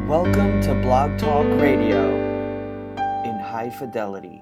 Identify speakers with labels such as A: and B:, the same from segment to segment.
A: Welcome to Blog Talk Radio in high fidelity.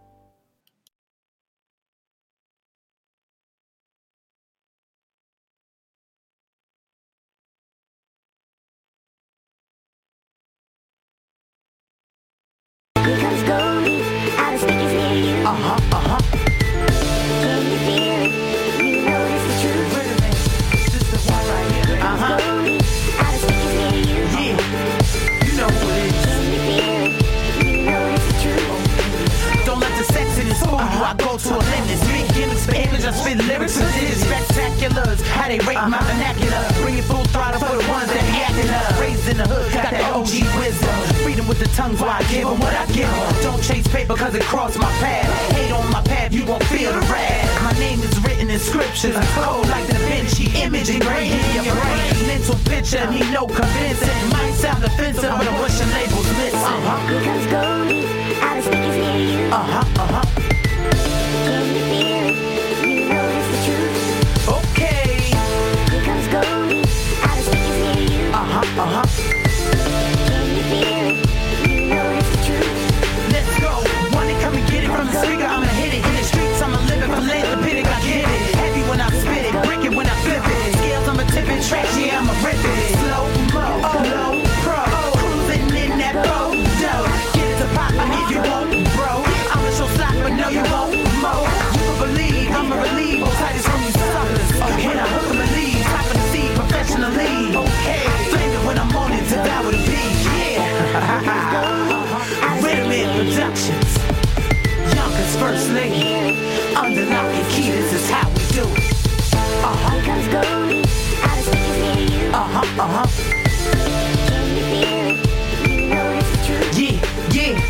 B: I go to a limit. Speak gimmicks for image, I spit lyrics and digits. Spectaculars, how they rate my vernacular. Bring it full throttle for the ones that be acting up. Raised in the hood, got that OG wisdom. Freedom with the tongues, why I give them what I give them. Don't chase paper cause it crossed my path. Hate on my path, you won't feel the wrath. My name is written in scriptures. Cold like Da Vinci, image engraved in your brain. Mental picture, need no convincing. Might sound offensive, but I'm wishing labels missing.
C: Here comes Goldie, all the speakers near you. Can you feel it? You know it's the truth.
B: Okay.
C: Here comes Goldie, all the speakers near you. Can you feel it? You know it's the truth.
B: Let's go. Wanna come and get it from the speaker? I'ma hit it. In the streets, I'ma live it. Philanthropic, I get it. Heavy when I spit it, brick it when I flip it. Scales, I'ma tip it. Tracks, yeah, I'ma rip it. Slow mo, low pro, cruising in that boat. Get it to poppin' if you want, bro. I'ma show slap, but no, you won't. You can believe, I'ma relieve all tidings from you suckers. When I hook 'em and leave, top of the sea professionally. Okay, flame it when I'm on it, devour the beat. Yeah. Rhythm in Productions. Yonkers First Lady. Under lock and key, this is how we do it.
C: Here comes Goldie, all the speakers near you. Can you feel it? You know it's the truth.
B: Yeah.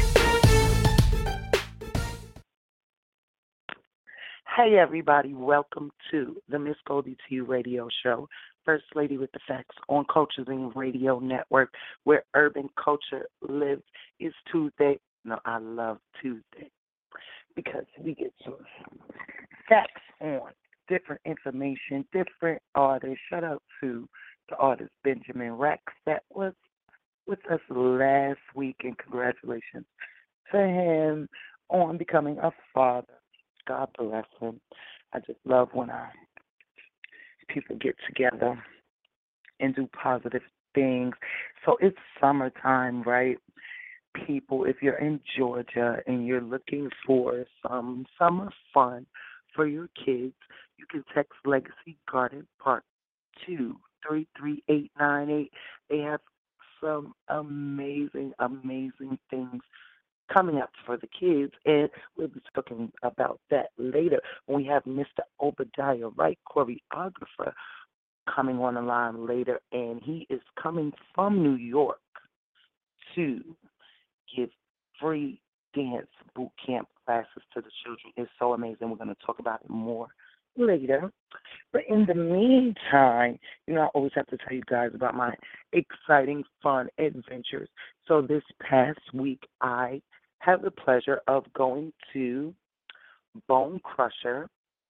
D: Hey everybody, welcome to the Miss Goldie to You radio show, First Lady with the Facts on Culture Zine Radio Network, where urban culture lives. Is Tuesday. No, I love Tuesday because we get some facts on different information, different artists. Shout out to the artist Benjamin Rex that was with us last week, and congratulations to him on becoming a father. God bless him. I just love when people get together and do positive things. So it's summertime, right? People, if you're in Georgia and you're looking for some summer fun for your kids, you can text Legacy Garden Park to 33898. They have some amazing, amazing things coming up for the kids, and we'll be talking about that later when we have Mr. Obadiah Wright, choreographer, coming on the line later, and he is coming from New York to give free dance boot camp classes to the children. It's so amazing. We're going to talk about it more later. But in the meantime, I always have to tell you guys about my exciting, fun adventures. So this past week, I had the pleasure of going to Bone Crusher,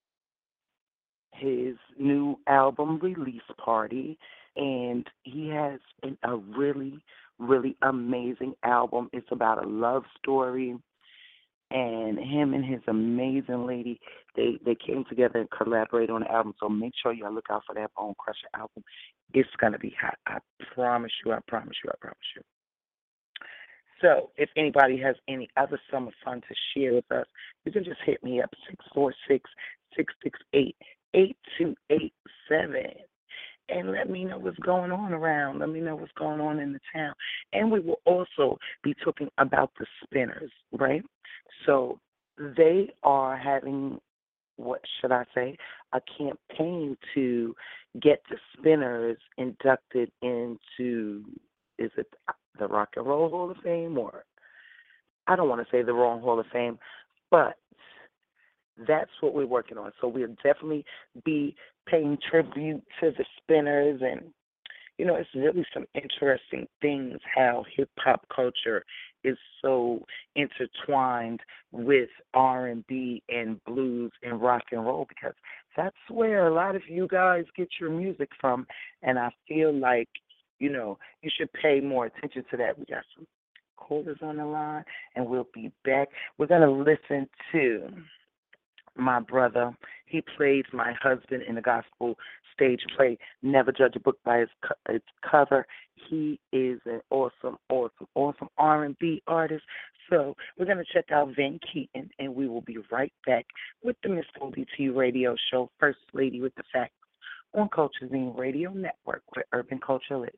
D: his new album release party, and he has a really, really amazing album. It's about a love story, and him and his amazing lady, they came together and collaborated on the album, so make sure y'all look out for that Bone Crusher album. It's going to be hot. I promise you. So if anybody has any other summer fun to share with us, you can just hit me up, 646-668-8287. And let me know what's going on around. Let me know what's going on in the town. And we will also be talking about the Spinners, right? So they are having, what should I say, a campaign to get the Spinners inducted into, is it the Rock and Roll Hall of Fame, or I don't want to say the wrong Hall of Fame, but that's what we're working on. So we'll definitely be paying tribute to the Spinners, and it's really some interesting things how hip-hop culture is so intertwined with R&B and blues and rock and roll, because that's where a lot of you guys get your music from, and I feel like you should pay more attention to that. We got some callers on the line, and we'll be back. We're going to listen to my brother. He plays my husband in the gospel stage play, Never Judge a Book by its cover. He is an awesome R&B artist. So we're going to check out Van Keaton, and we will be right back with the Miss Goldie T Radio Show, First Lady with the Facts, on Culturing Radio Network, where urban culture lives.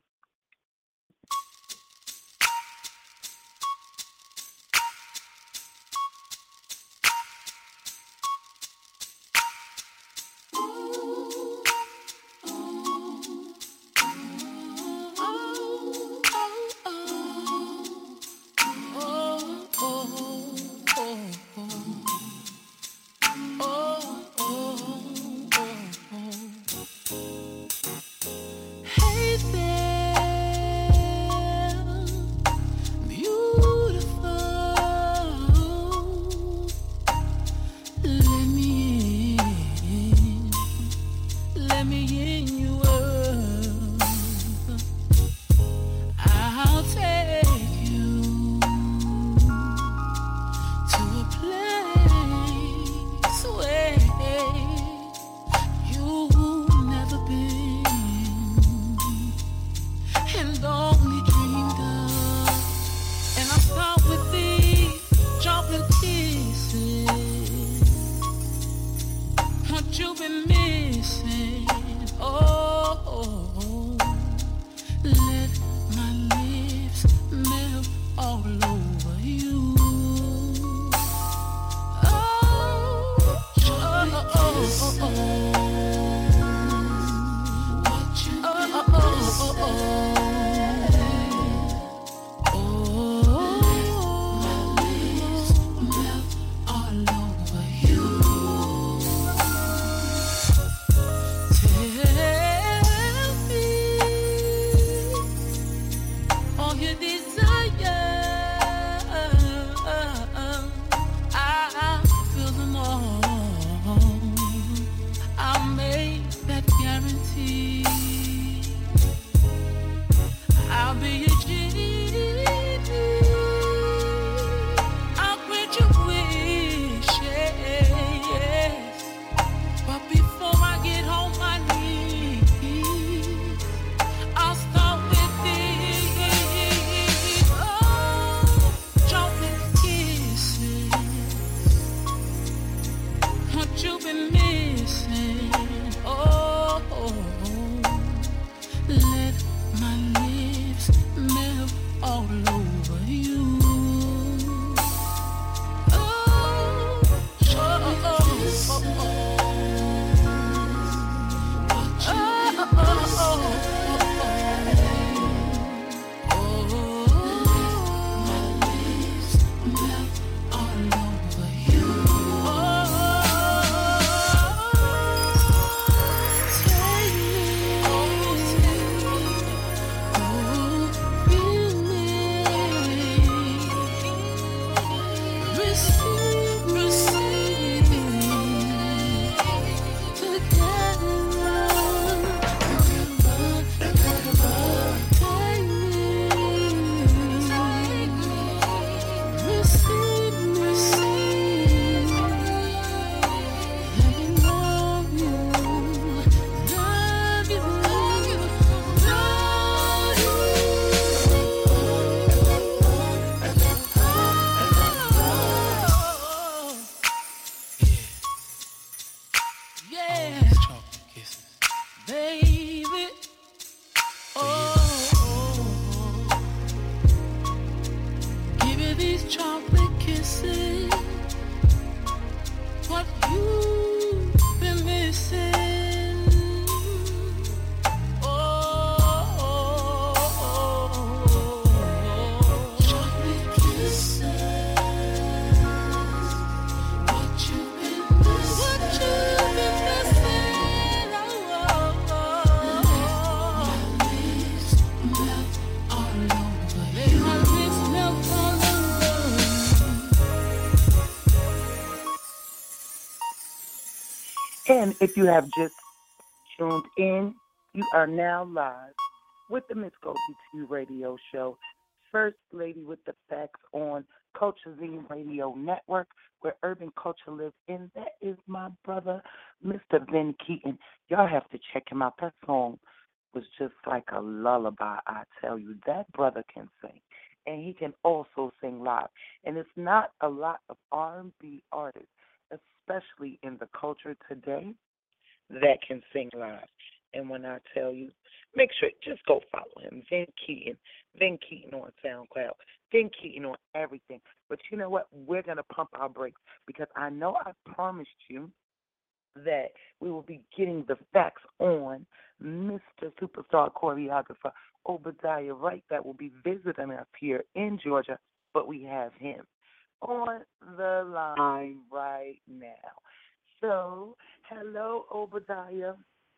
D: And if you have just tuned in, you are now live with the Miss Goldie T Radio Show. First lady with the facts on Culture Z Radio Network, where urban culture lives. And that is my brother, Mr. Ben Keaton. Y'all have to check him out. That song was just like a lullaby, I tell you. That brother can sing. And he can also sing live. And it's not a lot of R&B artists, especially in the culture today, that can sing live. And when I tell you, make sure, just go follow him, Vin Keaton on SoundCloud, Vin Keaton on everything. But you know what? We're going to pump our brakes because I know I promised you that we will be getting the facts on Mr. Superstar Choreographer Obadiah Wright that will be visiting us here in Georgia, but we have him on the line right now. So, hello, Obadiah.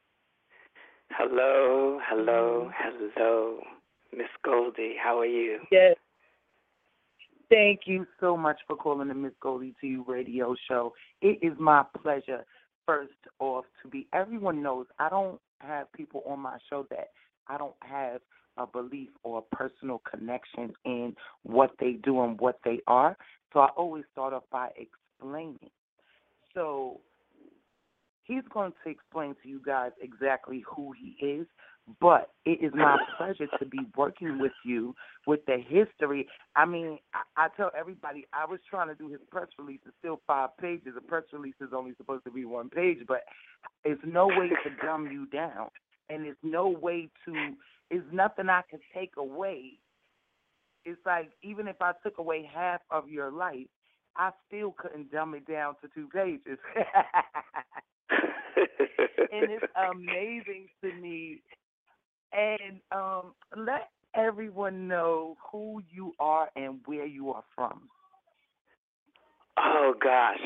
E: Hello, Miss Goldie. How are you?
D: Yes. Thank you so much for calling the Miss Goldie to You radio show. It is my pleasure, first off, to be. Everyone knows I don't have people on my show that I don't have a belief or a personal connection in what they do and what they are. So I always start off by explaining. So he's going to explain to you guys exactly who he is, but it is my pleasure to be working with you with the history. I mean, I tell everybody I was trying to do his press release. It's still 5 pages. A press release is only supposed to be 1 page, but it's no way to dumb you down, and it's no way to – it's nothing I can take away. It's like even if I took away half of your life, I still couldn't dumb it down to 2 pages. And it's amazing to me. And let everyone know who you are and where you are from.
E: Oh, gosh.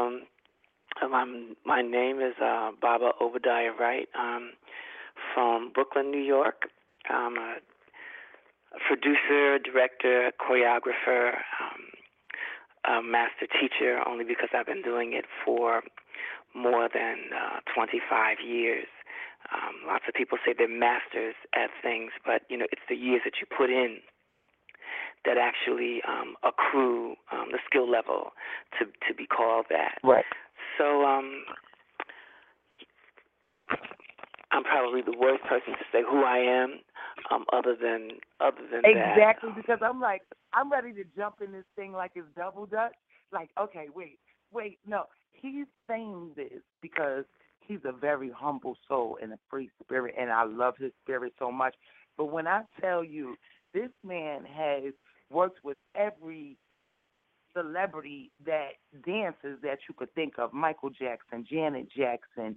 E: My name is Baba Obadiah Wright. I'm from Brooklyn, New York. I'm a producer, director, choreographer, a master teacher, only because I've been doing it for more than 25 years. Lots of people say they're masters at things, but, you know, it's the years that you put in that actually accrue the skill level to be called that.
D: Right.
E: So I'm probably the worst person to say who I am, other than
D: exactly,
E: that.
D: Because I'm like, I'm ready to jump in this thing like it's double dutch. Like, okay, wait, no. He's saying this because he's a very humble soul and a free spirit, and I love his spirit so much. But when I tell you, this man has worked with every celebrity that dances that you could think of, Michael Jackson, Janet Jackson,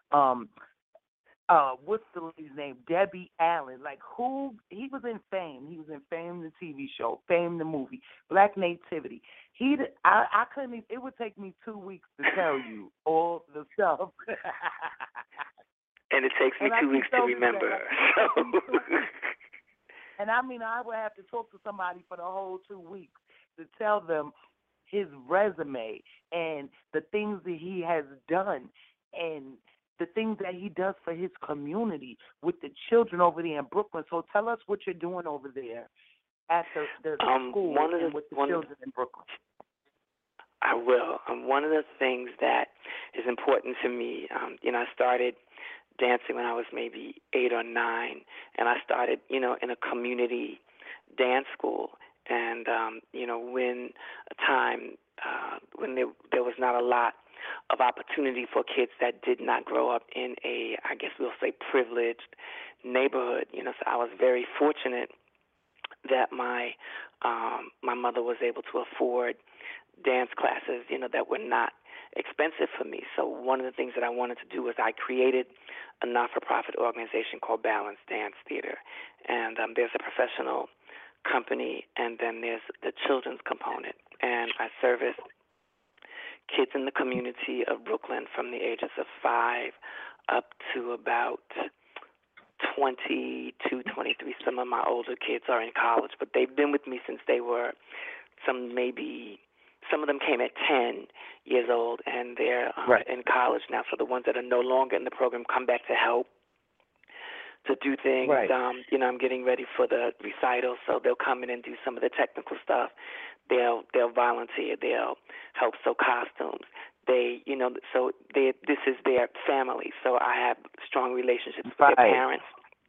D: what's the lady's name? Debbie Allen. Like, who? He was in Fame. He was in Fame, the TV show, Fame, the movie, Black Nativity. I couldn't even, it would take me 2 weeks to tell you all the stuff.
E: And it takes me 2 weeks to remember.
D: And I mean, I would have to talk to somebody for the whole 2 weeks to tell them his resume and the things that he has done and the things that he does for his community with the children over there in Brooklyn. So tell us what you're doing over there at the school and with the children in Brooklyn.
E: I will. One of the things that is important to me, I started dancing when I was maybe 8 or 9, and I started, in a community dance school. And, when a time when there was not a lot of opportunity for kids that did not grow up in a, I guess we'll say, privileged neighborhood. So I was very fortunate that my mother was able to afford dance classes, that were not expensive for me. So one of the things that I wanted to do was I created a not-for-profit organization called Balance Dance Theater. And there's a professional company, and then there's the children's component. And I service kids in the community of Brooklyn from the ages of 5 up to about 22, 23. Some of my older kids are in college, but they've been with me since they were some of them came at 10 years old, and they're in college now. So the ones that are no longer in the program come back to help to do things.
A: Right.
E: I'm getting ready for the recital, so they'll come in and do some of the technical stuff. They'll volunteer. They'll help sew costumes. This is their family. So I have strong relationships with their parents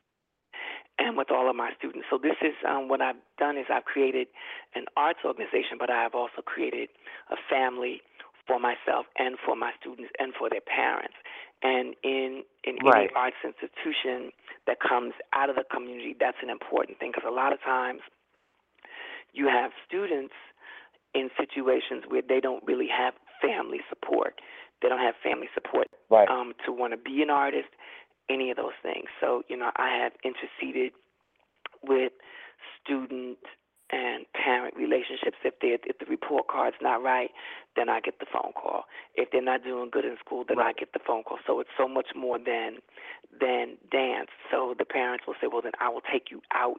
E: and with all of my students. So this is what I've done is I've created an arts organization, but I have also created a family for myself and for my students and for their parents. And in any arts institution that comes out of the community, that's an important thing, because a lot of times you have students in situations where they don't really have family support. They don't have family support to want to be an artist, any of those things. So, I have interceded with student and parent relationships. If the report card's not right, then I get the phone call. If they're not doing good in school, then I get the phone call. So it's so much more than dance. So the parents will say, well, then I will take you out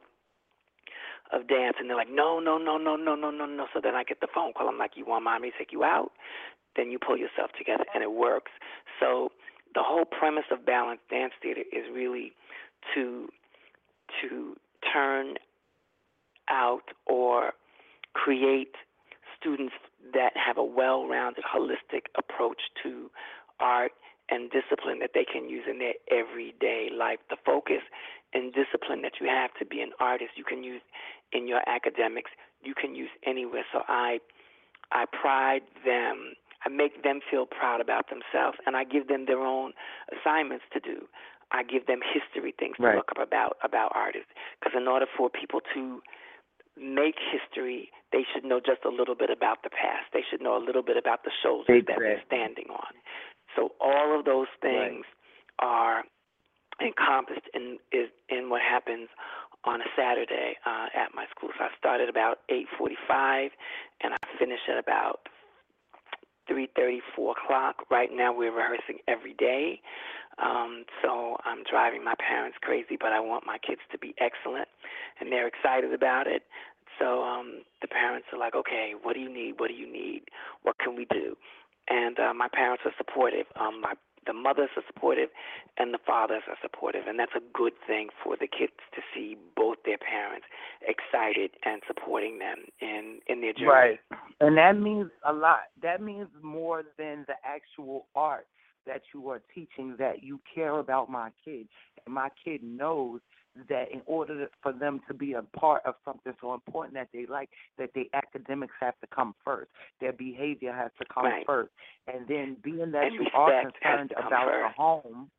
E: of dance. And they're like, no. So then I get the phone call. I'm like, you want mommy to take you out? Then you pull yourself together, and it works. So the whole premise of Balanced Dance Theater is really to turn out or create students that have a well-rounded, holistic approach to art and discipline that they can use in their everyday life. The focus and discipline that you have to be an artist, you can use in your academics, you can use anywhere. So I pride them. I make them feel proud about themselves, and I give them their own assignments to do. I give them history things to look up about artists, because in order for people to make history, they should know just a little bit about the past. They should know a little bit about the shoulders that we're standing on. So all of those things are encompassed in what happens on a Saturday at my school. So I started about 8:45, and I finish at about 3:30, 4 o'clock. Right now we're rehearsing every day. So I'm driving my parents crazy, but I want my kids to be excellent, and they're excited about it. So the parents are like, okay, what do you need? What do you need? What can we do? And my parents are supportive. The mothers are supportive, and the fathers are supportive, and that's a good thing for the kids to see both their parents excited and supporting them in their journey.
D: Right, and that means a lot. That means more than the actual art that you are teaching, that you care about my kid, and my kid knows that in order for them to be a part of something so important that they like, that the academics have to come first. Their behavior has to come first. And then being that you are concerned about the home,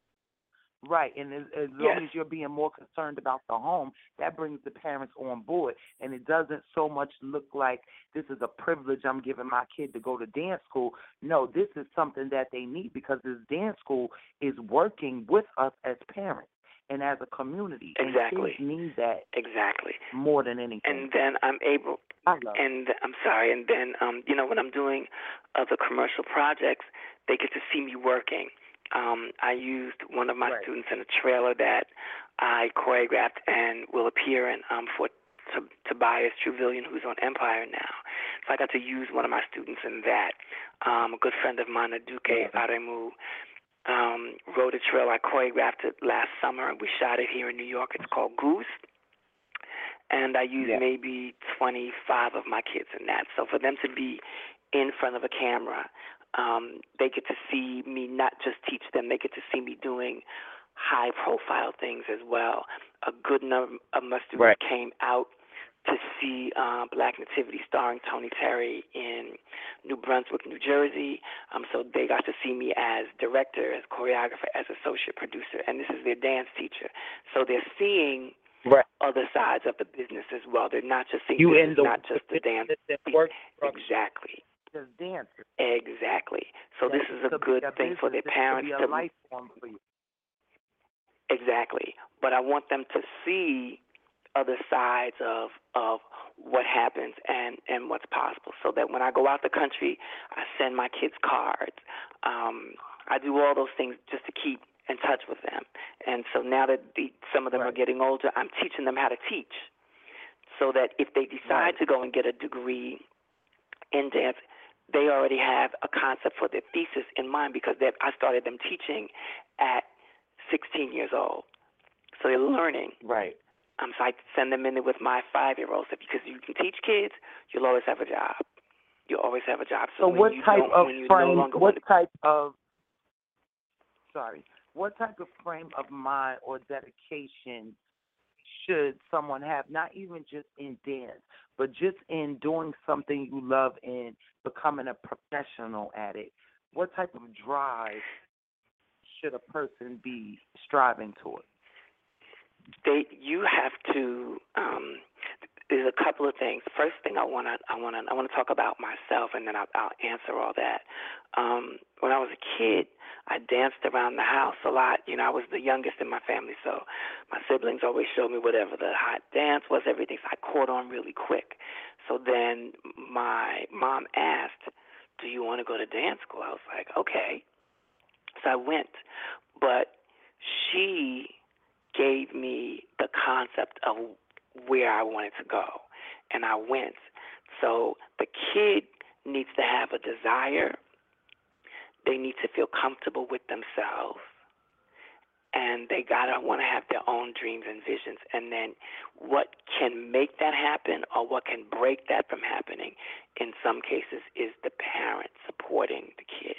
D: and as long as you're being more concerned about the home, that brings the parents on board. And it doesn't so much look like this is a privilege I'm giving my kid to go to dance school. No, this is something that they need, because this dance school is working with us as parents and as a community.
E: Exactly.
D: And kids need that more than anything.
E: And then I'm able, and then when I'm doing other commercial projects, they get to see me working. I used one of my students in a trailer that I choreographed and will appear in for Tobias Truvillion, who's on Empire now. So I got to use one of my students in that. A good friend of mine, Aduke Aremu, wrote a trailer. I choreographed it last summer, and we shot it here in New York. It's called Goose. And I used maybe 25 of my kids in that. So for them to be in front of a camera, they get to see me not just teach them, they get to see me doing high-profile things as well. A good number of my students came out to see Black Nativity starring Tony Terry in New Brunswick, New Jersey. So they got to see me as director, as choreographer, as associate producer, and this is their dance teacher. So they're seeing other sides of the business as well. They're not just seeing this is not just the dance. Exactly.
D: Just dance.
E: Exactly. So this is a good thing for their parents
D: to be a life form for you.
E: Exactly. But I want them to see other sides of what happens and what's possible, so that when I go out the country, I send my kids cards. I do all those things just to keep in touch with them. And so now that some of them are getting older, I'm teaching them how to teach, so that if they decide to go and get a degree in dance, they already have a concept for their thesis in mind, because I started them teaching at 16 years old. So they're learning.
A: Right.
E: So I send them in there with my 5-year-olds because you can teach kids, you'll always have a job. You'll always have a job.
D: So
E: when
D: what
E: you
D: type
E: don't,
D: of
E: when you
D: frame?
E: no longer
D: What
E: want to,
D: type of? Sorry. What type of frame of mind or dedication should someone have? Not even just in dance, but just in doing something you love and becoming a professional at it. What type of drive should a person be striving toward?
E: You have to. There's a couple of things. First thing I want to talk about myself, and then I'll answer all that. When I was a kid, I danced around the house a lot. I was the youngest in my family, so my siblings always showed me whatever the hot dance was, everything. So I caught on really quick. So then my mom asked, "Do you want to go to dance school?" I was like, "Okay." So I went, but she gave me the concept of where I wanted to go, and I went. So the kid needs to have a desire. They need to feel comfortable with themselves, and they gotta want to have their own dreams and visions. And then what can make that happen, or what can break that from happening, in some cases, is the parent supporting the kid.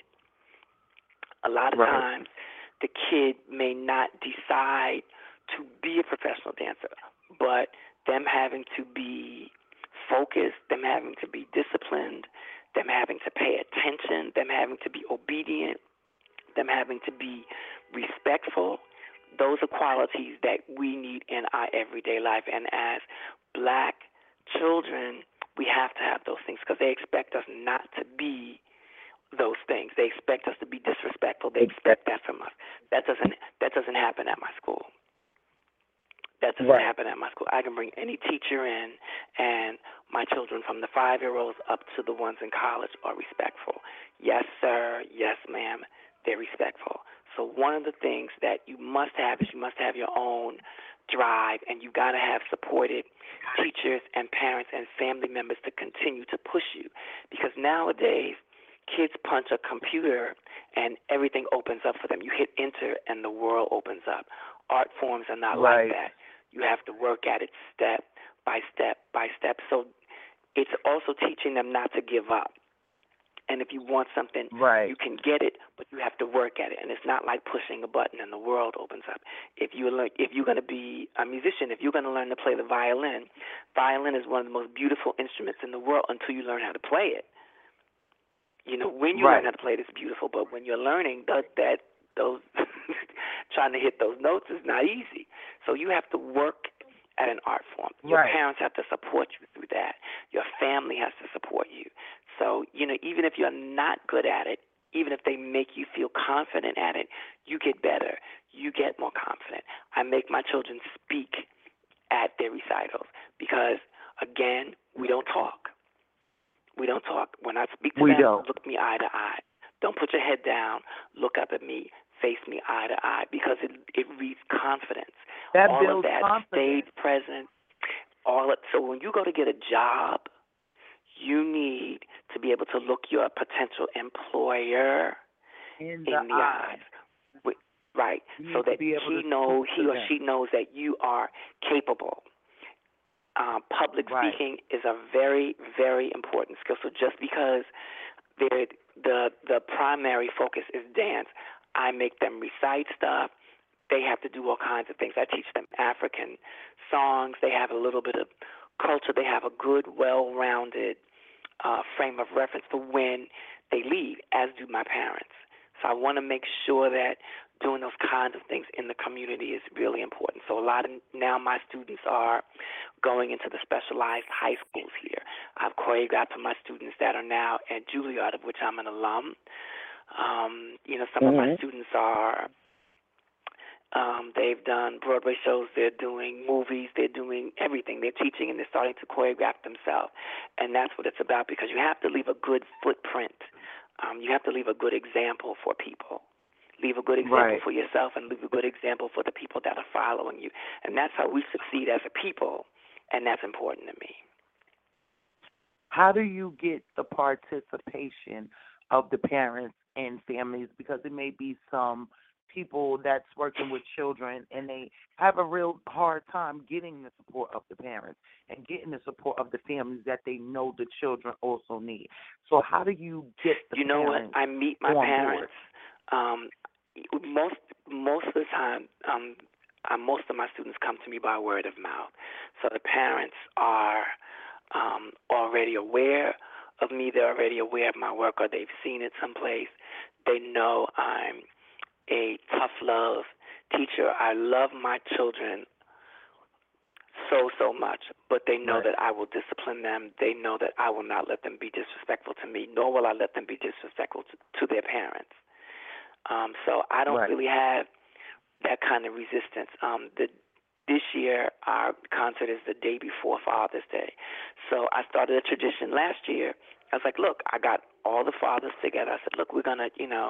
E: A lot of times, the kid may not decide to be a professional dancer, but them having to be focused, them having to be disciplined, them having to pay attention, them having to be obedient, them having to be respectful, those are qualities that we need in our everyday life. And as black children, we have to have those things because they expect us not to be those things. They expect us to be disrespectful. They expect that from us. That doesn't happen at my school. That doesn't happen at my school. I can bring any teacher in, and my children from the 5-year-olds up to the ones in college are respectful. Yes, sir. Yes, ma'am. They're respectful. So one of the things that you must have is you must have your own drive, and you got to have supported teachers and parents and family members to continue to push you. Because nowadays, kids punch a computer, and everything opens up for them. You hit enter, and the world opens up. Art forms are not like that. You have to work at it step by step by step. So it's also teaching them not to give up. And if you want something, you can get it, but you have to work at it. And it's not like pushing a button and the world opens up. If you're going to be a musician, if you're going to learn to play the violin is one of the most beautiful instruments in the world until you learn how to play it. When you learn how to play it, it's beautiful. But when you're learning, those trying to hit those notes is not easy. So you have to work at an art form. Your parents have to support you through that. Your family has to support you. So, even if you're not good at it, even if they make you feel confident at it, you get better. You get more confident. I make my children speak at their recitals because, again, we don't talk. We don't talk. When I speak to them, look me eye to eye. Don't put your head down. Look up at me. Face me eye to eye because it reads confidence.
D: That
E: all
D: builds
E: of that
D: confidence.
E: stayed present. So when you go to get a job, you need to be able to look your potential employer
D: in the eyes.
E: Right. So that he or she knows that you are capable. Public speaking is a very, very important skill. So just because the primary focus is dance, I make them recite stuff. They have to do all kinds of things. I teach them African songs. They have a little bit of culture. They have a good, well-rounded frame of reference for when they leave, as do my parents. So I want to make sure that doing those kinds of things in the community is really important. So now my students are going into the specialized high schools here. I've choreographed for my students that are now at Juilliard, of which I'm an alum. Some of my students are, they've done Broadway shows, they're doing movies, they're doing everything. They're teaching and they're starting to choreograph themselves. And that's what it's about because you have to leave a good footprint. You have to leave a good example for people. Leave a good example for yourself and leave a good example for the people that are following you. And that's how we succeed as a people, and that's important to me.
D: How do you get the participation of the parents and families? Because it may be some people that's working with children, and they have a real hard time getting the support of the parents and getting the support of the families that they know the children also need. So how do you get the
E: You know what?
D: parents
E: I meet my
D: on
E: parents.
D: board?
E: Most of the time, most of my students come to me by word of mouth. So the parents are already aware of me. They're already aware of my work, or they've seen it someplace. They know I'm a tough love teacher. I love my children so much, but they know that I will discipline them. They know that I will not let them be disrespectful to me, nor will I let them be disrespectful to their parents. So I don't really have that kind of resistance. This year, our concert is the day before Father's Day. So I started a tradition last year. I was like, look, I got all the fathers together. I said, look, we're gonna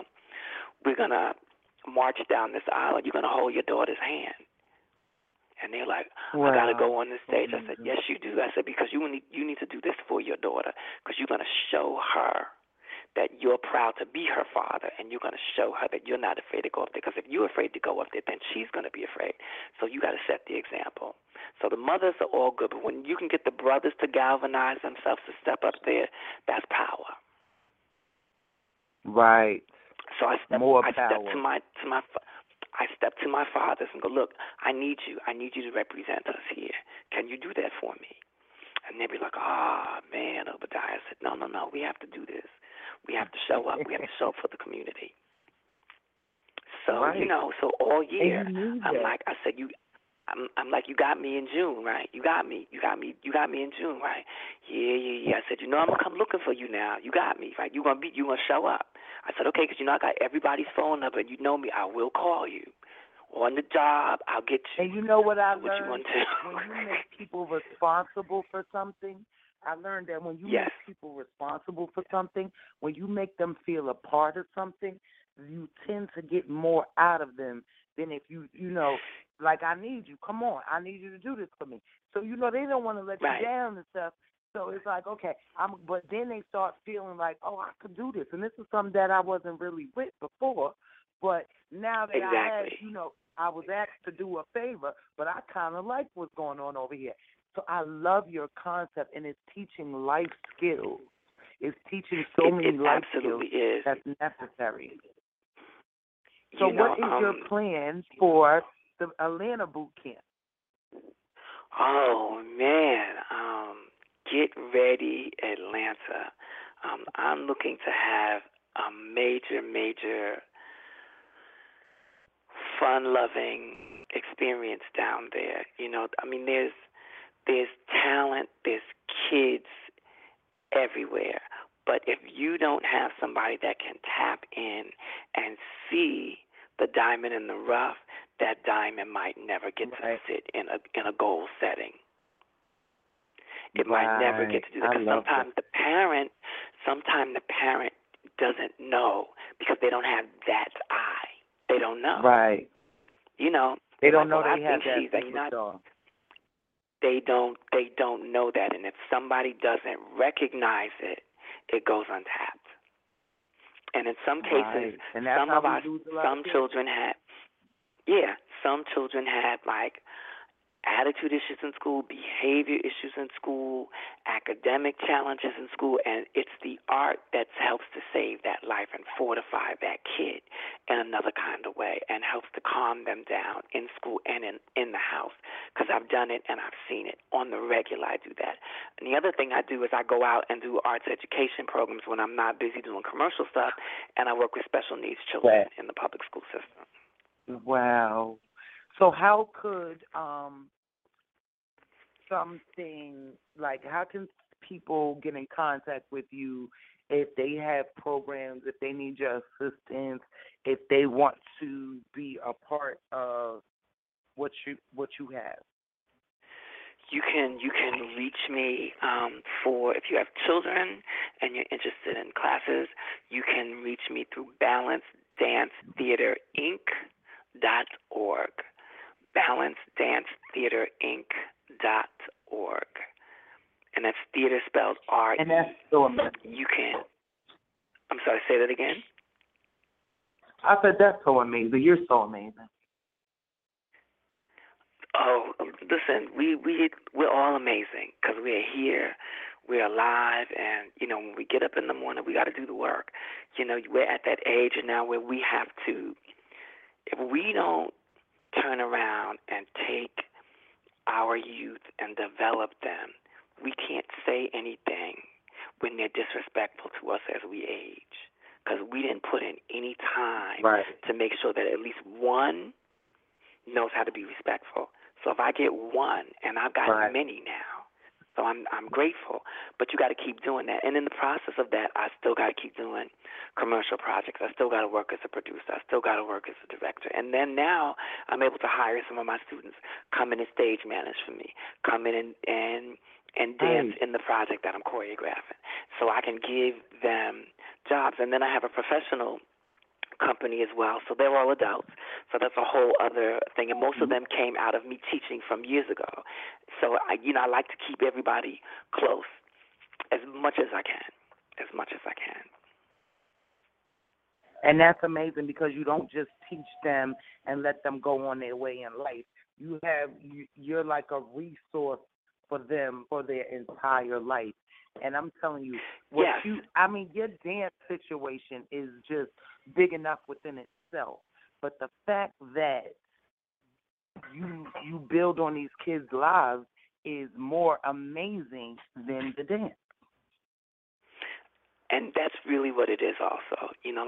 E: march down this aisle. You're gonna hold your daughter's hand. And they're like, I got to go on the stage. I said, yes, you do. I said, because you need to do this for your daughter, because you're going to show her that you're proud to be her father, and you're going to show her that you're not afraid to go up there, because if you're afraid to go up there, then she's going to be afraid. So you got to set the example. So the mothers are all good, but when you can get the brothers to galvanize themselves to step up there, that's power.
D: Right.
E: So I stepped to my fathers and go, look, I need you to represent us here. Can you do that for me? And they'd be like, man, Obadiah. I said, no, we have to do this. We have to show up. We have to show up for the community. So, so all year, I'm like, you got me in June, right? You got me in June, right? Yeah. I said, I'm gonna come looking for you now. You got me, right? You gonna show up. I said, okay, because I got everybody's phone number, and you know me. I will call you. On the job, I'll get you.
D: And you know what I learned?
E: What you want to?
D: When you make people responsible for something, I learned that when you make people responsible for something, when you make them feel a part of something, you tend to get more out of them than if you like, I need you. Come on, I need you to do this for me. So, they don't want to let you down and stuff. So it's like, okay, but then they start feeling like, oh, I could do this. And this is something that I wasn't really with before. But now that I was asked to do a favor, but I kind of like what's going on over here. So I love your concept, and it's teaching life skills. It's teaching so many life skills that's necessary. So what is your plan for the Atlanta boot camp?
E: Oh, man. Get ready, Atlanta. I'm looking to have a major fun-loving experience down there. There's talent, there's kids everywhere. But if you don't have somebody that can tap in and see the diamond in the rough, that diamond might never get to sit in a goal setting. It might never get to do that, because sometimes the parent doesn't know, because they don't have that eye. They don't know.
D: Right.
E: They don't
D: know they have that.
E: They don't know that, and if somebody doesn't recognize it, it goes untapped. And in some cases, some children had like attitude issues in school, behavior issues in school, academic challenges in school, and it's the art that helps to save that life and fortify that kid in another kind of way, and helps to calm them down in school and in the house, because I've done it and I've seen it on the regular. I do that. And the other thing I do is I go out and do arts education programs when I'm not busy doing commercial stuff, and I work with special needs children in the public school system.
D: Wow. So how could something like, how can people get in contact with you if they have programs, if they need your assistance, if they want to be a part of what you have?
E: You can reach me for, if you have children and you're interested in classes, you can reach me through BalanceDanceTheaterInc.org. BalanceDanceTheaterInc.org. And that's theater spelled R-E.
D: And that's so
E: you can, I'm sorry, say that again?
D: I said, that's so amazing. You're so amazing.
E: Oh, listen, we're all amazing because we're here, we're alive, and when we get up in the morning, we got to do the work. We're at that age now where we have to. If we don't turn around and take our youth and develop them, we can't say anything when they're disrespectful to us as we age, because we didn't put in any time to make sure that at least one knows how to be respectful. So if I get one, and I've got many now, so I'm grateful. But you got to keep doing that. And in the process of that, I still got to keep doing commercial projects. I still got to work as a producer. I still got to work as a director. And then now I'm able to hire some of my students, come in and stage manage for me, come in and dance in the project that I'm choreographing, so I can give them jobs. And then I have a professional company as well, so they're all adults, so that's a whole other thing, and most of them came out of me teaching from years ago. So I like to keep everybody close as much as I can.
D: And that's amazing, because you don't just teach them and let them go on their way in life. You're like a resource for them for their entire life. And I'm telling you, your dance situation is just big enough within itself. But the fact that you build on these kids' lives is more amazing than the dance.
E: And that's really what it is also.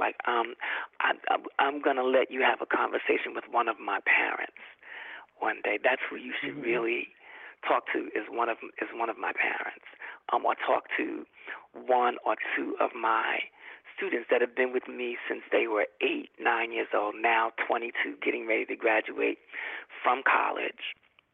E: I'm going to let you have a conversation with one of my parents one day. That's who you should really talk to, is one of my parents. Or talk to one or two of my students that have been with me since they were 8, 9 years old, now 22, getting ready to graduate from college,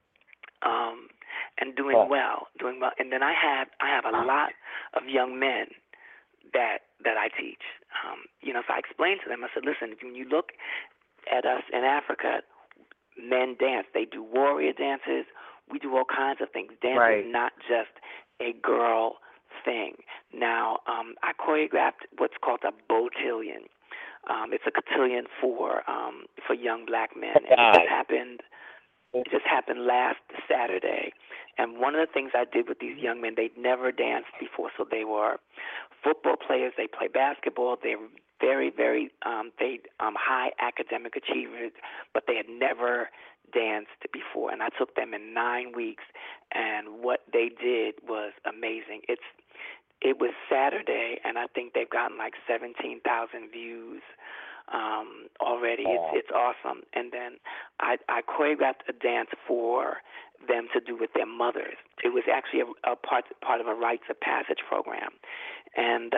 E: and doing well. And then I have a lot of young men that I teach. So I explained to them, I said, listen, when you look at us in Africa, men dance. They do warrior dances. We do all kinds of things. Dance is not just a girl thing. Now, I choreographed what's called a botillion. It's a cotillion for young black men. And it just happened last Saturday. And one of the things I did with these young men, they'd never danced before. So they were football players. They play basketball. They were very, very high academic achievers, but they had never danced before. And I took them in 9 weeks, and what they did was amazing. It was Saturday, and I think they've gotten like 17,000 views already. It's awesome. And then I choreographed a dance for them to do with their mothers. It was actually a part of a rites of passage program, and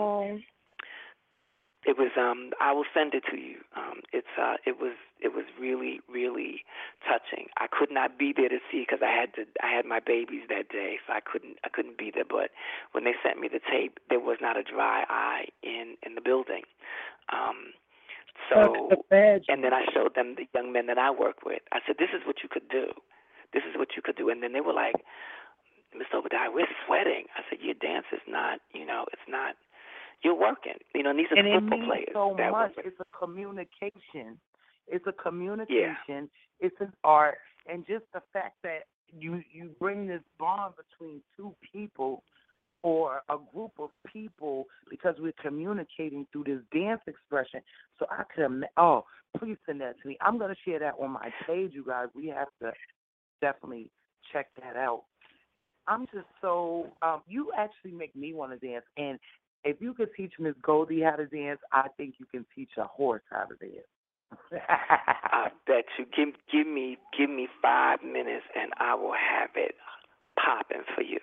E: it was. I will send it to you. It was really, really touching. I could not be there to see because I had my babies that day, so I couldn't be there. But when they sent me the tape, there was not a dry eye in the building. And then I showed them the young men that I work with. I said, "This is what you could do. This is what you could do." And then they were like, "Mr. Obadiah, we're sweating." I said, "Your dance is not. It's not. You're working. And these are football players."
D: So much. It's a communication. It's a communication. Yeah. It's an art, and just the fact that you bring this bond between two people or a group of people because we're communicating through this dance expression. So I could please send that to me. I'm going to share that on my page, you guys. We have to definitely check that out. I'm just so you actually make me want to dance, and if you could teach Miss Goldie how to dance, I think you can teach a horse how to dance.
E: I bet you. Give me 5 minutes, and I will have it popping for you.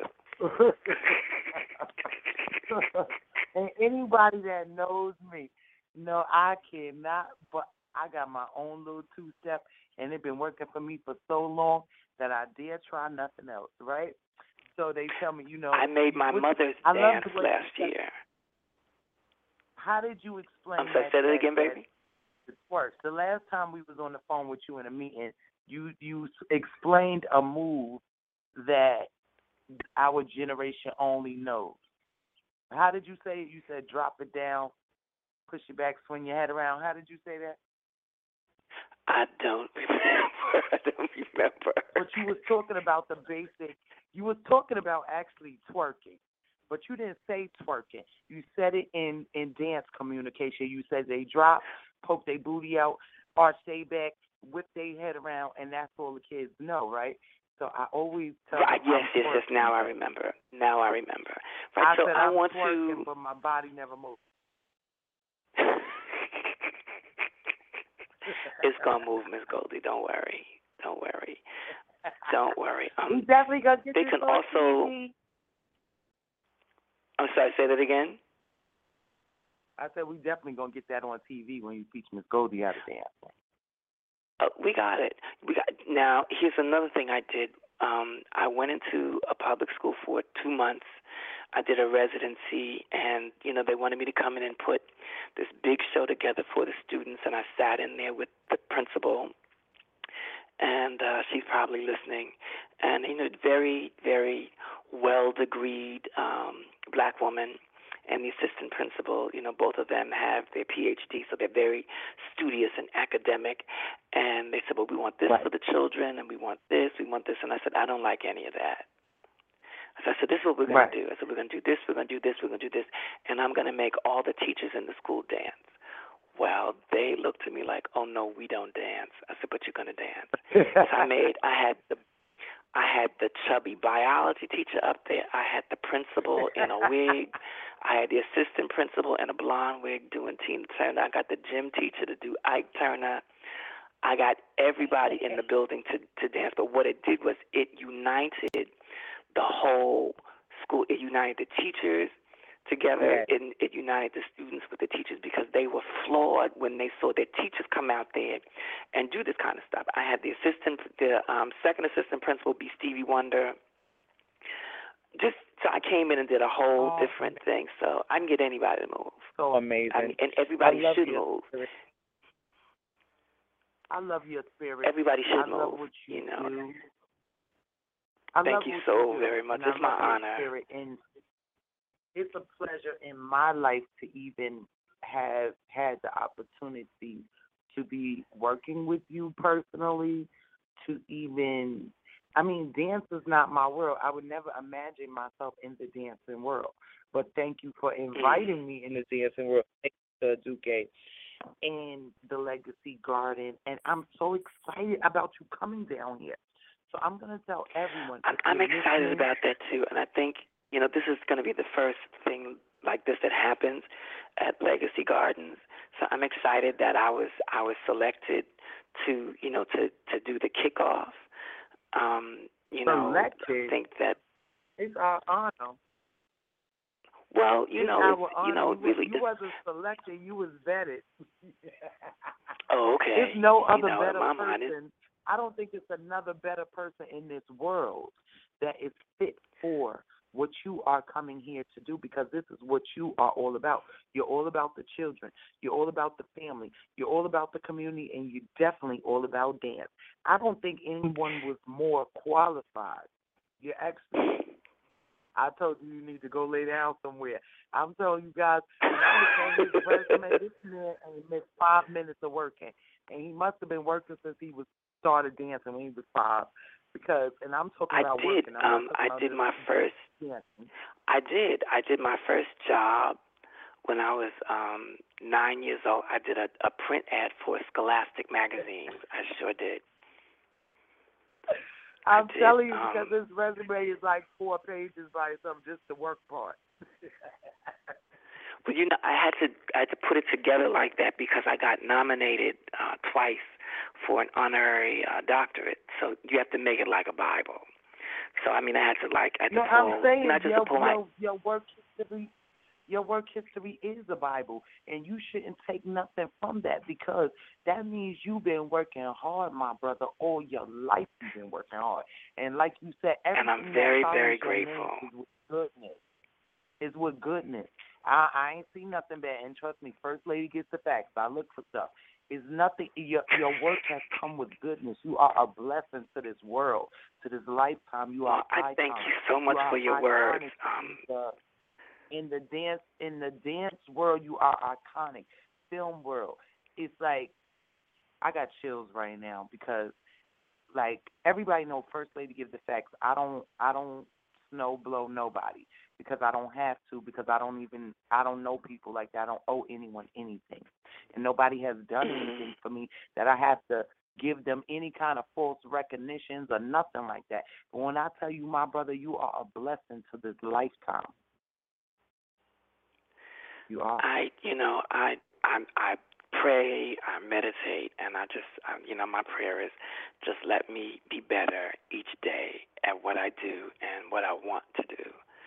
D: And anybody that knows me, I cannot. But I got my own little two-step, and it's been working for me for so long that I dare try nothing else. Right? So they tell me,
E: I made my mother's dance last year.
D: How did you explain
E: I'm sorry, say that again, baby?
D: It works. The last time we was on the phone with you in a meeting, you explained a move that our generation only knows. How did you say it? You said drop it down. push your back, swing your head around. How did you say that?
E: I don't remember.
D: But you was talking about the basic. You was talking about actually twerking, but you didn't say twerking. You said it in dance communication. You said they drop, poke their booty out, arch their back, whip their head around, and that's all the kids know, right? So I always tell
E: right.
D: them
E: Yes. Now I remember. Right.
D: I
E: so
D: said
E: I
D: I'm
E: want
D: twerking,
E: to.
D: but my body never moves.
E: It's gonna move, Miss Goldie. Don't worry.
D: We definitely gonna get
E: they
D: this
E: can
D: on
E: also.
D: TV.
E: I'm sorry. Say that again.
D: I said we definitely gonna get that on TV when you teach Miss Goldie how to dance.
E: We got it. Now, here's another thing I did. I went into a public school for 2 months. I did a residency, and, they wanted me to come in and put this big show together for the students, and I sat in there with the principal, and she's probably listening, and, very, very well-degreed black woman, and the assistant principal, both of them have their PhD, so they're very studious and academic. And they said, well, we want this for the children, and we want this. And I said, I don't like any of that. So I said, this is what we're going to do. I said, we're going to do this, we're going to do this, we're going to do this, and I'm going to make all the teachers in the school dance. Well, they looked at me like, oh, no, we don't dance. I said, but you're going to dance. So I had the chubby biology teacher up there. I had the principal in a wig. I had the assistant principal in a blonde wig doing Tina Turner. I got the gym teacher to do Ike Turner. I got everybody in the building to dance. But what it did was it united the whole school. It united the teachers together, and it united the students with the teachers because they were floored when they saw their teachers come out there and do this kind of stuff. I had the second assistant principal be Stevie Wonder. So I came in and did a whole different thing. So I can get anybody to move.
D: So amazing.
E: And everybody should move.
D: I love your spirit.
E: Everybody should move.
D: I love what you do.
E: Thank you so very much. It's my honor.
D: And it's a pleasure in my life to even have had the opportunity to be working with you personally, to even, dance is not my world. I would never imagine myself in the dancing world. But thank you for inviting me in the dancing world, Duque, and the Legacy Garden. And I'm so excited about you coming down here. So I'm going to tell everyone.
E: I'm excited about that, too. And I think, this is going to be the first thing like this that happens at Legacy Gardens. So I'm excited that I was selected to do the kickoff.
D: Selected?
E: I think that
D: it's our honor.
E: Well,
D: really, you wasn't selected, you was vetted.
E: Oh, okay.
D: There's no other better
E: person.
D: I don't think it's another better person in this world that is fit for what you are coming here to do, because this is what you are all about. You're all about the children. You're all about the family. You're all about the community, and you're definitely all about dance. I don't think anyone was more qualified. You're excellent. I told you need to go lay down somewhere. I'm telling you guys, when I was on his resume, this man ain't missed 5 minutes of working. And he must have been working since he started dancing when he was 5. And I'm talking about working.
E: I did my first. I did my first job when I was 9 years old. I did a print ad for Scholastic magazine. I sure did.
D: I'm telling you, because this resume is like 4 pages by itself, just the work part.
E: But I had to put it together like that because I got nominated twice for an honorary doctorate. So you have to make it like a Bible. So I had to
D: I'm saying
E: pull
D: your work history is the Bible, and you shouldn't take nothing from that, because that means you've been working hard, my brother. All your life you've been working hard, and like you said, everything.
E: And I'm very, very grateful.
D: Is with goodness. I ain't seen nothing bad, and trust me, First Lady gets the facts. I look for stuff. It's nothing. Your work has come with goodness. You are a blessing to this world, to this lifetime. You are.
E: I thank you so much for your words.
D: in the dance world, you are iconic. Film world, it's like I got chills right now because like everybody know First Lady gives the facts. I don't snow blow nobody because I don't have to because I don't know people like that. I don't owe anyone anything, and nobody has done anything for me that I have to give them any kind of false recognitions or nothing like that. But when I tell you, my brother, you are a blessing to this lifetime. You are.
E: I pray, I meditate, and my prayer is just let me be better each day at what I do and what I want to do.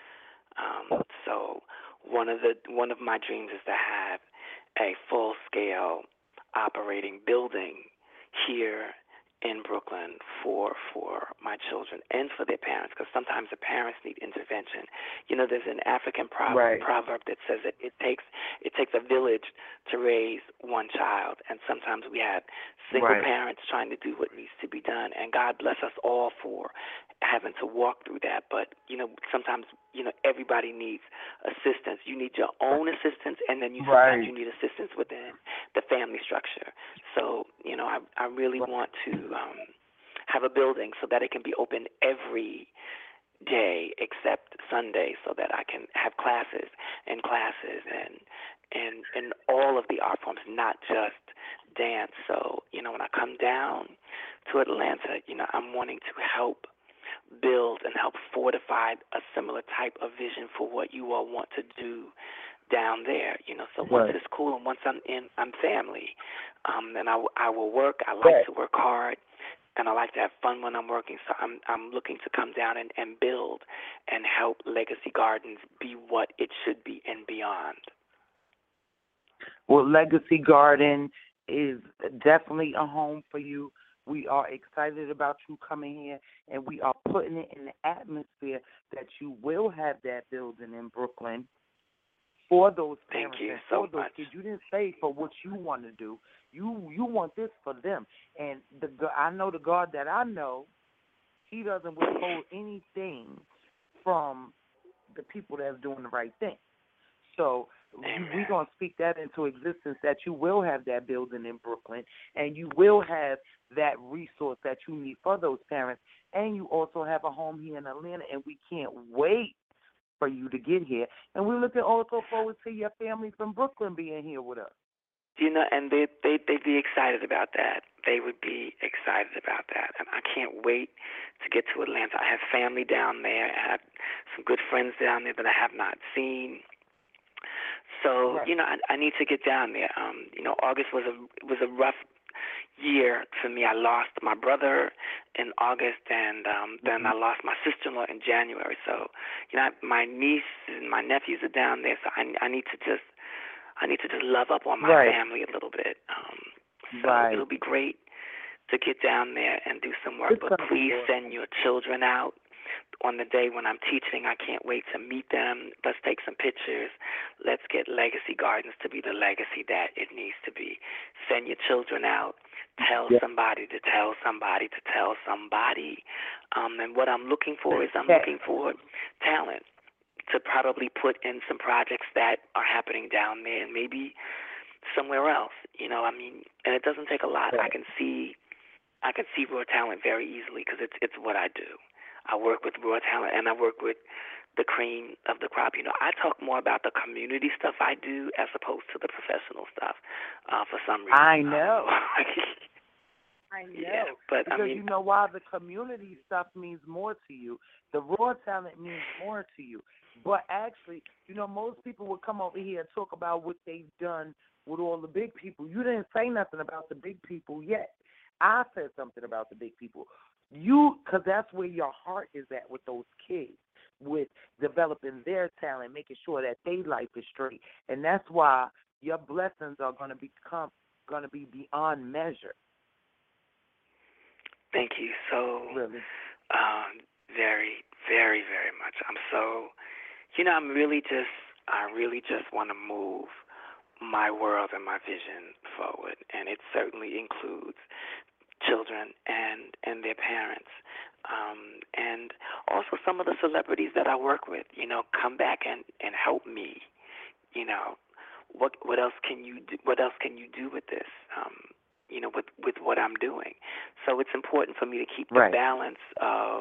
E: So one of my dreams is to have a full scale operating building here in Brooklyn for my children and for their parents, because sometimes the parents need intervention. There's an African proverb that says that it takes a village to raise one child, and sometimes we have single parents trying to do what needs to be done, and God bless us all for having to walk through that. But sometimes everybody needs assistance. You need your own assistance, and then sometimes you need assistance within the family structure. So I really want to have a building so that it can be open every day except Sunday, so that I can have classes and all of the art forms, not just dance. So when I come down to Atlanta, I'm wanting to help build and help fortify a similar type of vision for what you all want to do down there. So once it's cool and once I'm in, I'm family. And I will work. I like to work hard, and I like to have fun when I'm working. So I'm looking to come down and build and help Legacy Gardens be what it should be and beyond.
D: Well, Legacy Garden is definitely a home for you. We are excited about you coming here, and we are putting it in the atmosphere that you will have that building in Brooklyn for those parents.
E: Thank you
D: so
E: much.
D: Those kids. You didn't say for what you want to do. You want this for them. And I know the God that I know, he doesn't withhold anything from the people that's doing the right thing. So we're going to speak that into existence, that you will have that building in Brooklyn, and you will have that resource that you need for those parents, and you also have a home here in Atlanta, and we can't wait for you to get here. And we're looking also forward to your family from Brooklyn being here with us.
E: And they'd be excited about that. They would be excited about that. And I can't wait to get to Atlanta. I have family down there. I have some good friends down there that I have not seen. So, I need to get down there. August was a rough year for me. I lost my brother in August, and then I lost my sister-in-law in January. So, my niece and my nephews are down there. So I need to just love up on my family a little bit. So it'll be great to get down there and do some work. But please send your children out on the day when I'm teaching. I can't wait to meet them. Let's take some pictures. Let's get Legacy Gardens to be the legacy that it needs to be. Send your children out. Tell somebody to tell somebody to tell somebody. And what I'm looking for is looking for talent to probably put in some projects that are happening down there and maybe somewhere else. And it doesn't take a lot. I can see raw talent very easily because it's what I do. I work with raw talent, and I work with the cream of the crop. I talk more about the community stuff I do as opposed to the professional stuff for some reason.
D: I know. I know.
E: Yeah, but
D: because you know why? The community stuff means more to you. The raw talent means more to you. But actually, most people would come over here and talk about what they've done with all the big people. You didn't say nothing about the big people yet. I said something about the big people. Because that's where your heart is at with those kids, with developing their talent, making sure that their life is straight. And that's why your blessings are going to be beyond measure.
E: Thank you so
D: really.
E: Very, very, very much. I'm so, I really just want to move my world and my vision forward, and it certainly includes children and their parents. And also some of the celebrities that I work with, come back and help me. What else can you do? What else can you do with this? With what I'm doing. So it's important for me to keep the balance of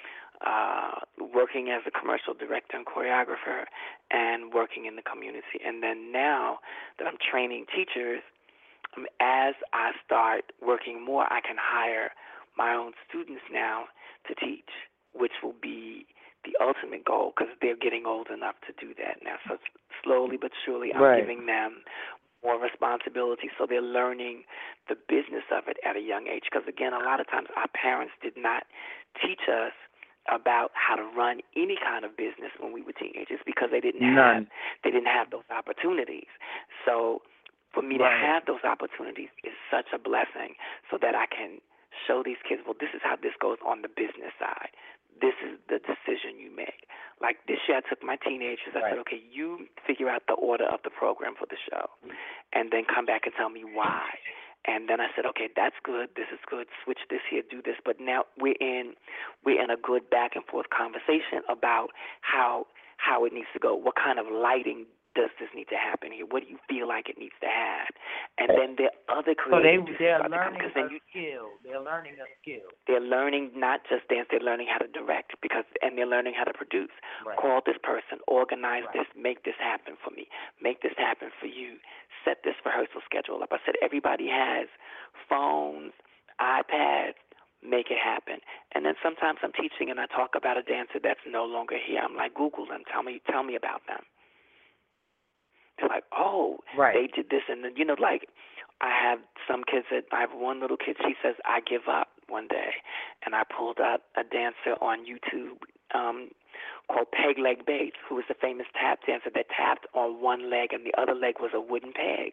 E: working as a commercial director and choreographer and working in the community. And then now that I'm training teachers, as I start working more, I can hire my own students now to teach, which will be the ultimate goal because they're getting old enough to do that now. So slowly but surely I'm giving them more responsibility so they're learning the business of it at a young age. Because, again, a lot of times our parents did not teach us about how to run any kind of business when we were teenagers because they didn't have those opportunities. So for me to have those opportunities is such a blessing so that I can show these kids, well, this is how this goes on the business side. This is the decision you make. Like this year I took my teenagers. I said, okay, you figure out the order of the program for the show and then come back and tell me why. And then I said, okay, that's good. This is good. Switch this here, do this. But now we're in a good back and forth conversation about how it needs to go. What kind of lighting does this need to happen here? What do you feel like it needs to have? And then there are other creative
F: they're learning a skill. They're learning a skill.
E: They're learning not just dance, they're learning how to direct and they're learning how to produce. Call this person, organize this, make this happen for me, make this happen for you, set this rehearsal schedule up. I said everybody has phones, iPads, make it happen. And then sometimes I'm teaching and I talk about a dancer that's no longer here. I'm like, Google them, tell me about them. They're like, they did this. And then, like I have some kids I have one little kid, she says, I give up one day. And I pulled up a dancer on YouTube called Peg Leg Bates, who was a famous tap dancer that tapped on one leg and the other leg was a wooden peg.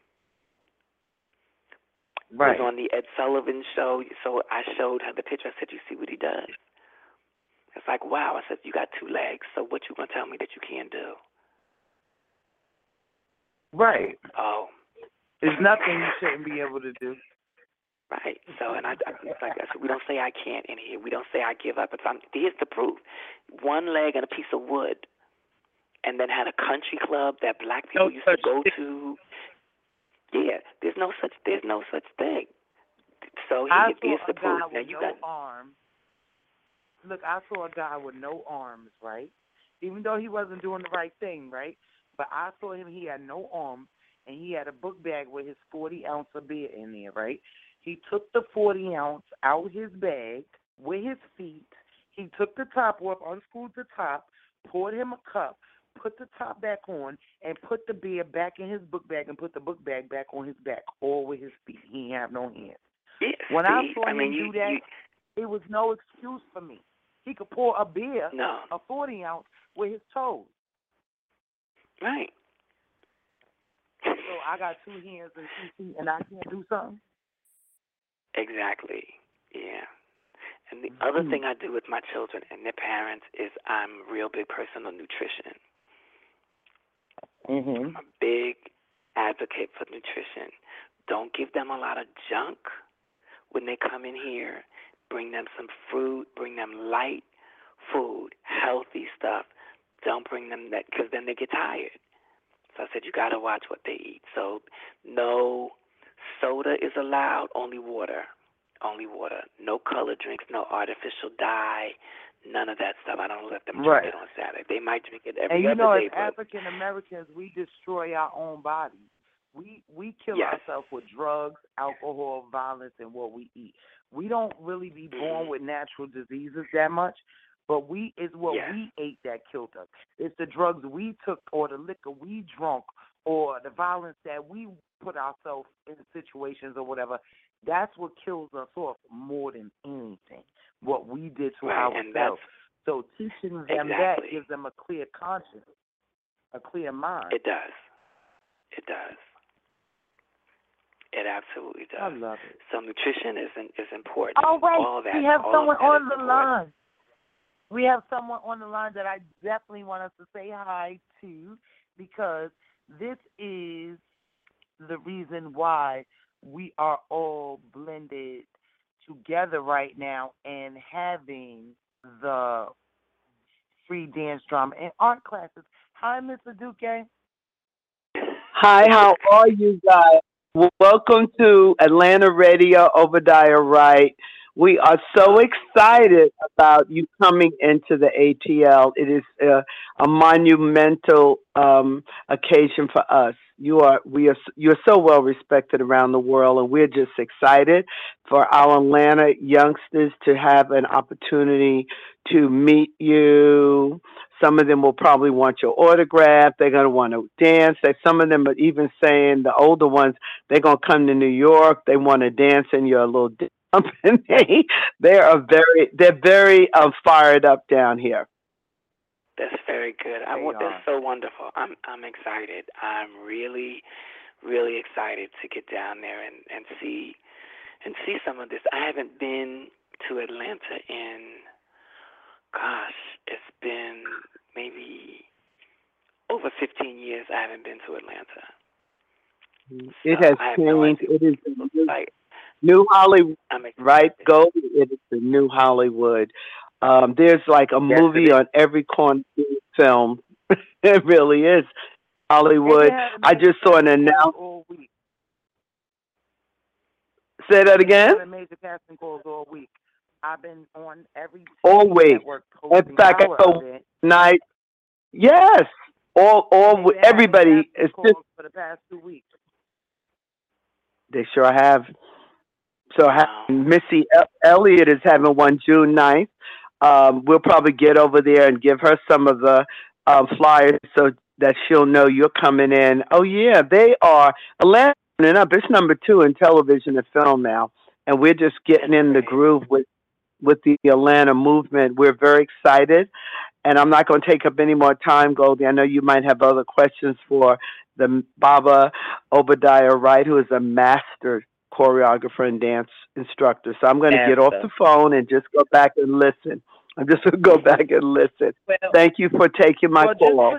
E: It was on the Ed Sullivan show. So I showed her the picture. I said, you see what he does? It's like, wow. I said, you got two legs. So what you going to tell me that you can't do?
F: Right.
E: Oh.
F: There's nothing you shouldn't be able to do.
E: Right. So, and I we don't say I can't in here. We don't say I give up. Here's the proof. One leg and a piece of wood, and then had a country club that black people used to go to. Yeah, there's no such thing. So here's the proof. Now you got
F: arms. Look, I saw a guy with no arms, right? Even though he wasn't doing the right thing, right? But I saw him, he had no arms, and he had a book bag with his 40-ounce of beer in there, right? He took the 40-ounce out his bag with his feet. He took the top off, unscrewed the top, poured him a cup, put the top back on, and put the beer back in his book bag and put the book bag back on his back, all with his feet. He didn't have no hands.
E: Yeah,
F: when I saw him do that, it was no excuse for me. He could pour a beer, a 40-ounce, with his toes.
E: Right.
F: So I got two hands and 2 feet, and I can't do something?
E: Exactly. Yeah. And the other thing I do with my children and their parents is I'm a real big person on nutrition. I'm a big advocate for nutrition. Don't give them a lot of junk when they come in here. Bring them some fruit. Bring them light food, healthy stuff. Don't bring them that because then they get tired. So I said, you got to watch what they eat. So no soda is allowed, only water. Only water. No color drinks, no artificial dye, none of that stuff. I don't let them drink it on Saturday. They might drink it every other day.
F: And as African Americans, we destroy our own bodies. We kill ourselves with drugs, alcohol, violence, and what we eat. We don't really be born with natural diseases that much. But it's what we ate that killed us. It's the drugs we took or the liquor we drunk or the violence that we put ourselves in situations or whatever. That's what kills us off more than anything, what we did to ourselves. So teaching them that gives them a clear conscience, a clear mind.
E: It does. It does. It absolutely does.
F: I love it.
E: So nutrition is important.
F: Oh, wait.
E: All that,
F: we have someone on the
E: important.
F: line. We have someone on the line that I definitely want us to say hi to because this is the reason why we are all blended together right now and having the free dance, drama, and art classes. Hi, Mr. Duque.
G: Hi, how are you guys? Welcome to Atlanta Radio, Obadiah Wright. We are so excited about you coming into the ATL. It is a monumental occasion for us. You're so well respected around the world, and we're just excited for our Atlanta youngsters to have an opportunity to meet you. Some of them will probably want your autograph. They're going to want to dance. Some of them are even saying, the older ones, they're going to come to New York. They want to dance in your little company. They're very fired up down here.
E: That's very good. That's so wonderful. I'm excited. I'm really, really excited to get down there and see some of this. I haven't been to Atlanta in, it's been maybe over 15 years. I haven't been to Atlanta.
G: It has changed. It is New Hollywood, right? Gold. It is the new Hollywood. There's like a movie on every corner of the film. It really is Hollywood. I just saw an announcement. Say that again.
F: Major casting calls all week. I've been on every
G: all week. In fact, I go night. Yes, all everybody is just
F: for the past 2 weeks.
G: They sure have. So Missy Elliott is having one June 9th. We'll probably get over there and give her some of the flyers so that she'll know you're coming in. Oh, yeah, they are Atlanta up. It's number 2 in television and film now, and we're just getting in the groove with the Atlanta movement. We're very excited, and I'm not going to take up any more time, Goldie. I know you might have other questions for the Baba Obadiah Wright, who is a master choreographer and dance instructor. So I'm going to get off the phone and just go back and listen. I'm just going to go back and listen. Well, thank you for taking my call.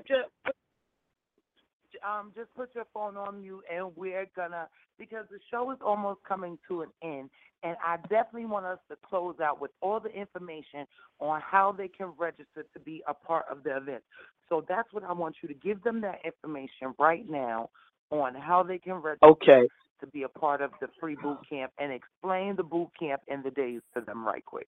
F: Just put your phone on mute, and we're gonna, because the show is almost coming to an end, and I definitely want us to close out with all the information on how they can register to be a part of the event. So that's what I want you to give them, that information right now on how they can register to be a part of the free boot camp, and explain the boot camp and the days to them right quick.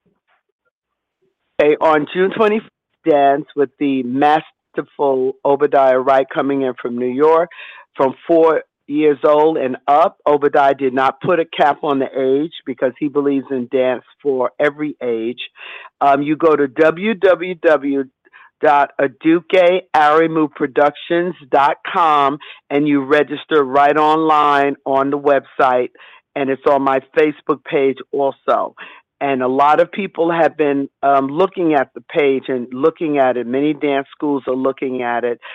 G: Okay, on June 24th, dance with the masterful Obadiah Wright coming in from New York from 4 years old and up. Obadiah did not put a cap on the age because he believes in dance for every age. You go to www.adukearimuproductions.com and you register right online on the website, and it's on my Facebook page also. And a lot of people have been looking at the page and looking at it. Many dance schools are looking at it.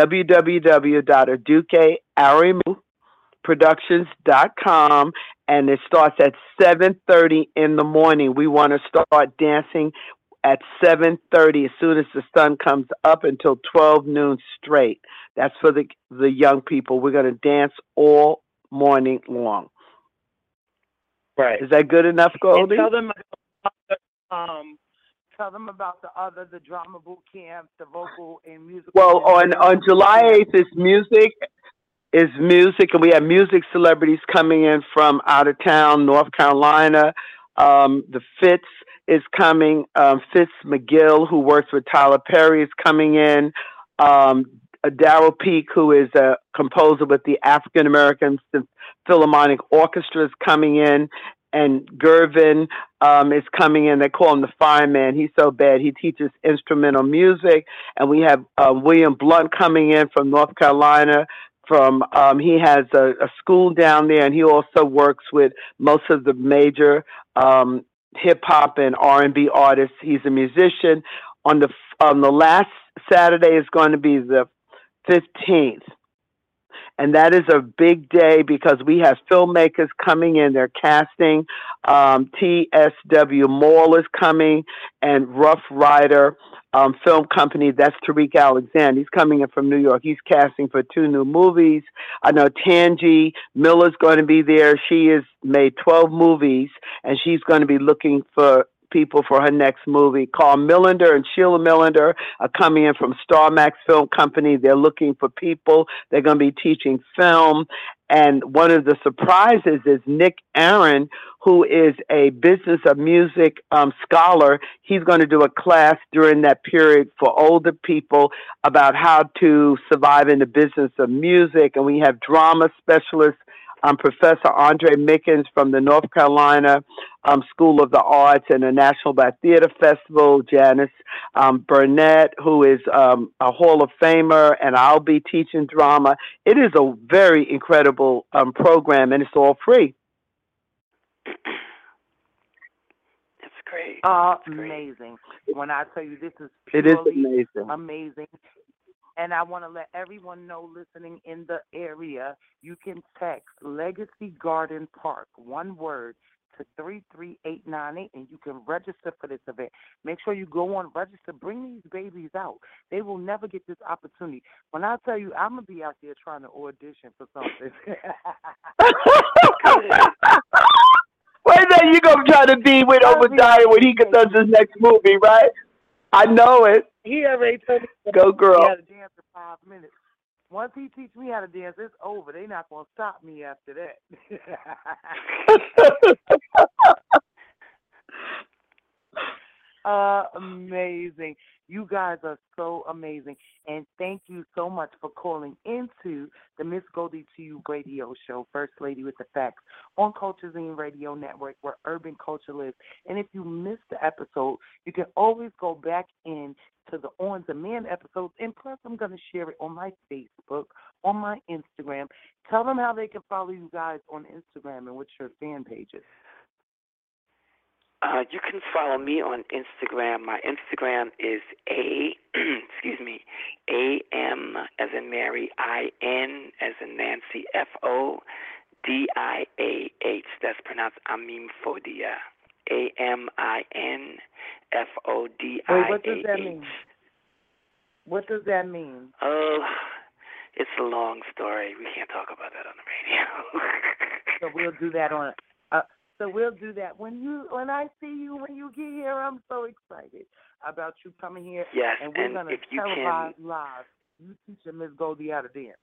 G: www.adukearimuproductions.com, and it starts at 7:30 in the morning. We want to start dancing at 7:30 as soon as the sun comes up until 12 noon straight. That's for the young people. We're going to dance all morning long.
F: Right.
G: Is that good enough, Goldie?
F: Tell them about the drama boot camp, the vocal and music.
G: Well, on July 8th is music, and we have music celebrities coming in from out of town, North Carolina. The Fitz is coming. Fitz McGill, who works with Tyler Perry, is coming in. Darryl Peak, who is a composer with the African American Philharmonic Orchestra, is coming in, and Gervin is coming in. They call him the fireman. He's so bad. He teaches instrumental music. And we have William Blunt coming in from North Carolina. He has a school down there, and he also works with most of the major hip hop and R&B artists. He's a musician. On the last Saturday is going to be the 15th, and that is a big day because we have filmmakers coming in. They're casting. T.S.W. Mall is coming, and Rough Rider film company. That's Tariq Alexander. He's coming in from New York. He's casting for 2 new movies. I know Tangi Miller's going to be there. She has made 12 movies, and she's going to be looking for people for her next movie. Carl Millender and Sheila Millender are coming in from Star Max Film Company. They're looking for people. They're going to be teaching film. And one of the surprises is Nick Aaron, who is a business of music scholar. He's going to do a class during that period for older people about how to survive in the business of music. And we have drama specialists, Professor Andre Mickens from the North Carolina School of the Arts and the National Black Theater Festival, Janice Burnett, who is a Hall of Famer, and I'll be teaching drama. It is a very incredible program, and it's all free.
E: It's great.
F: Amazing. When I tell you this is purely amazing. And I want to let everyone know listening in the area, you can text Legacy Garden Park, one word, to 33898, and you can register for this event. Make sure you go on, register, bring these babies out. They will never get this opportunity. When I tell you, I'm going to be out there trying to audition for something.
G: Wait a minute, you're going to try to be with Obadiah when he does his next movie, right? I know it.
F: He already told me.
G: Go, girl.
F: He had to dance for 5 minutes. Once he teach me how to dance, it's over. They're not going to stop me after that. Amazing. You guys are so amazing. And thank you so much for calling into the Miss Goldie to You radio show, First Lady with the Facts, on Culture Zine Radio Network, where urban culture lives. And if you missed the episode, you can always go back in to the On Demand episodes. And plus, I'm going to share it on my Facebook, on my Instagram. Tell them how they can follow you guys on Instagram and what's your fan pages.
E: You can follow me on Instagram. My Instagram is AM as in Mary, IN as in Nancy, FODIAH. That's pronounced Amim Fodia. AMIN FODIAH.
F: Wait, what does that mean? What does that mean?
E: Oh, it's a long story. We can't talk about that on the radio.
F: So we'll do that on. So we'll do that when I see you when you get here. I'm so excited about you coming here.
E: Yes,
F: and we're gonna televise live. You teaching Miss Goldie how to dance.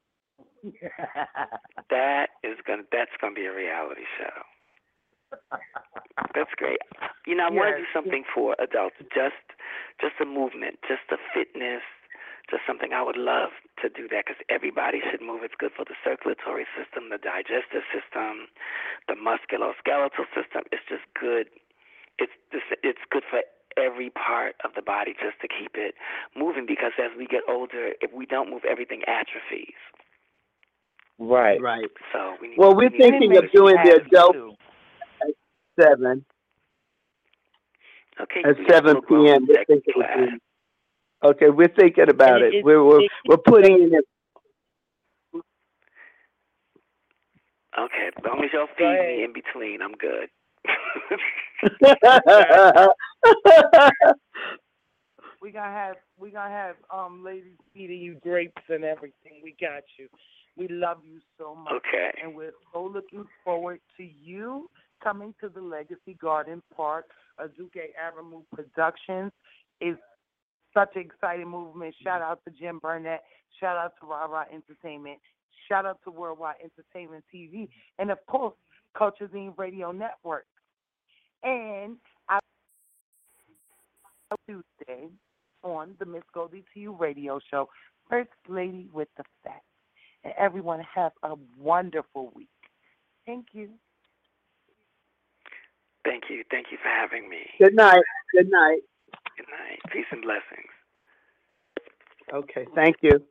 E: That's gonna be a reality show. That's great. You know, I want to do something for adults, just a movement, just a fitness, just something I would love to do that because everybody should move. It's good for the circulatory system, the digestive system, the musculoskeletal system. It's just good. It's good for every part of the body just to keep it moving because as we get older, if we don't move, everything atrophies.
G: Right.
E: So
G: we're thinking of doing the adult at 7.
E: Okay.
G: At 7 p.m. Okay, we're thinking about it. We're putting in it.
E: Okay, as long as y'all feed me in between, I'm good.
F: We gonna have ladies feeding you grapes and everything. We got you. We love you so much.
E: Okay.
F: And we're so looking forward to you coming to the Legacy Garden Park. Azuke Aramu Productions is such an exciting movement. Shout out to Jim Burnett. Shout out to Rah Entertainment. Shout out to Worldwide Entertainment TV. And, of course, Culture Zine Radio Network. And Tuesday on the Miss Goldie to You radio show, First Lady with the Facts. And everyone have a wonderful week. Thank you.
E: Thank you. Thank you for having me.
G: Good night.
E: Good night. Peace and blessings.
G: Okay, thank you.